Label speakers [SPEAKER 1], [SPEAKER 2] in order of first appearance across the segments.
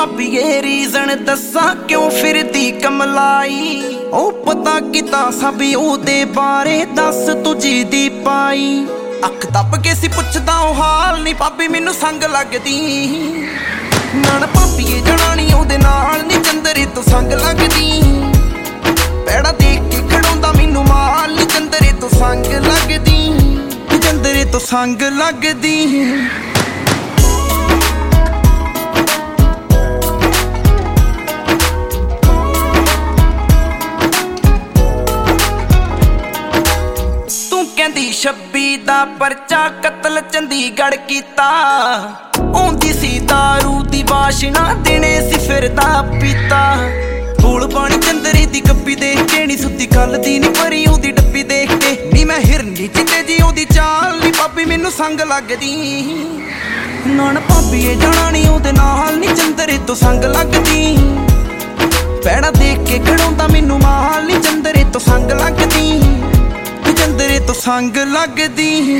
[SPEAKER 1] ਭਾਬੀਏ reason ਦੱਸਾਂ ਕਿਉਂ ਫਿਰਦੀ ਕਮਲਾਈ। ਉਹ ਪਤਾ ਕਿਤਾ ਸਭ ਉਹਦੇ ਬਾਰੇ ਦੱਸ ਤੁਝੀ ਦੀ ਪਾਈ। ਅੱਖ ਦੱਬ ਕੇ ਸੀ ਪੁੱਛਦਾ ਉਹ ਹਾਲ ਨੀ ਭਾਬੀ ਮੈਨੂੰ ਸੰਗ ਲੱਗਦੀ। ਨਾਨ ਭਾਬੀਏ ਜਾਣਾ ਨੀ ਉਹਦੇ ਨਾਲ ਨੀ ਚੰਦਰੇ ਤੋਂ ਸੰਗ ਲੱਗਦੀ। ਪੈੜਾ ਦੇਖ ਕੇ ਖੜਾਉਂਦਾ ਮੈਨੂੰ ਮਾਲ ਨੀ ਚੰਦਰੇ ਤੋਂ ਸੰਗ ਲੱਗਦੀ। ਚੰਦਰੇ ਤੋਂ ਸੰਗ ਲੱਗਦੀ। ਕਹਿੰਦੀ 26 ਦਾ ਪਰਚਾ ਕਤਲ ਚੰਡੀਗੜ੍ਹ ਕੀਤਾ। ਆਉਂਦੀ ਸੀ ਦਾਰੂ ਦੀ ਵਾਸ਼ਨਾ ਦਿਨੇ ਸੀ ਫਿਰਦਾ ਪੀਤਾ। ਧੂਲ ਪਾਣੀ ਚੰਦਰੇ ਦੀ ਕੱਪੀ ਦੇਖ ਕੇ ਨੀ ਸੁੱਤੀ ਖਲਦੀ ਨੀ ਪਰੀ ਉਹਦੀ ਡੱਬੀ ਦੇਖ ਕੇ। ਨੀ ਮੈਂ ਹਿਰਨੀ ਚਿੱਟੇ ਜੀ ਉਹਦੀ ਚਾਲ ਨੀ ਭਾਬੀ ਮੈਨੂੰ ਸੰਗ ਲੱਗਦੀ। ਨਾਨ ਭਾਬੀਏ ਜਾਣਾ ਨੀ ਉਹਦੇ ਨਾਲ ਨੀ ਚੰਦਰੇ ਤੋਂ ਸੰਗ ਲੱਗਦੀ। ਪੈੜਾ ਦੇਖ ਕੇ ਖੜਾਉਂਦਾ ਮੈਨੂੰ ਮਾਲ ਨੀ ਚੰਦਰੇ ਤੋਂ ਸੰਗ ਲੱਗਦੀ। ਚੰਦਰੇ ਤੋਂ ਸੰਗ ਲੱਗਦੀ।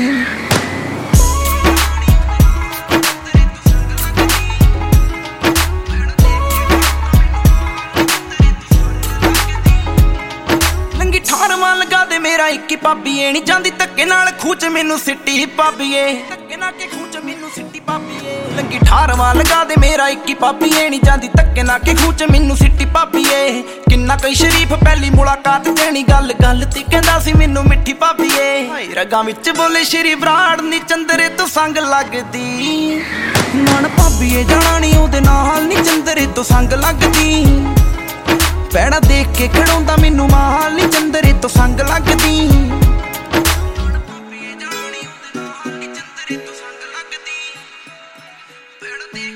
[SPEAKER 1] ਲੰਗੀ 18ਵਾਂ ਲਗਾ ਦੇ ਮੇਰਾ ਇੱਕੀ ਭਾਬੀਏ ਨੀ ਜਾਂਦੀ ਧੱਕੇ ਨਾਲ ਖੂਚ ਮੈਨੂੰ ਸਿੱਟੀ ਭਾਬੀਏ। ਧੱਕੇ ਨਾਲ ਕੇ ਖੂਚ ਮੈਨੂੰ ਸਿੱਟੀ ਭਾਬੀਏ। ਲੰਗੀ 18ਵਾਂ ਲਗਾ ਦੇ ਮੇਰਾ ਇੱਕੀ ਭਾਬੀਏ ਨੀ ਜਾਂਦੀ ਧੱਕੇ ਨਾਲ ਕੇ ਖੂਚ ਮੈਨੂੰ ਸਿੱਟੀ ਭਾਬੀਏ। ਕਿੰਨਾ ਕੋਈ ਸ਼ਰੀਫ ਪਹਿਲੀ ਮੁਲਾਕਾਤ ਦੇਣੀ ਗੱਲ ਗੱਲ ਤੇ ਕਹਿੰਦਾ ਸੀ ਮੈਨੂੰ ਮਿੱਠੀ ਭਾਬੀਏ। ਰਗਾਂ ਵਿੱਚ ਬੋਲੇ ਸ਼੍ਰੀ ਬਰਾੜ ਨੀ ਚੰਦਰੇ ਤੋਂ ਸੰਗ ਲੱਗਦੀ। ਨਾਨ ਭਾਬੀਏ ਜਾਣਾ ਨੀ ਉਹਦੇ ਨਾਲ ਨੀ ਚੰਦਰੇ ਤੋਂ ਸੰਗ ਲੱਗਦੀ। ਪੈੜਾ ਦੇਖ ਕੇ ਖੜਾਉਂਦਾ ਮੈਨੂੰ ਮਾਲ ਨੀ ਚੰਦਰੇ ਤੋਂ ਸੰਗ ਲੱਗਦੀ। ਭਾਬੀਏ ਜਾਣਾ ਨੀ ਉਹਦੇ ਨਾਲ ਨੀ ਚੰਦਰੇ ਤੋਂ ਸੰਗ ਲੱਗਦੀ। ਪੈੜਾ ਦੇਖ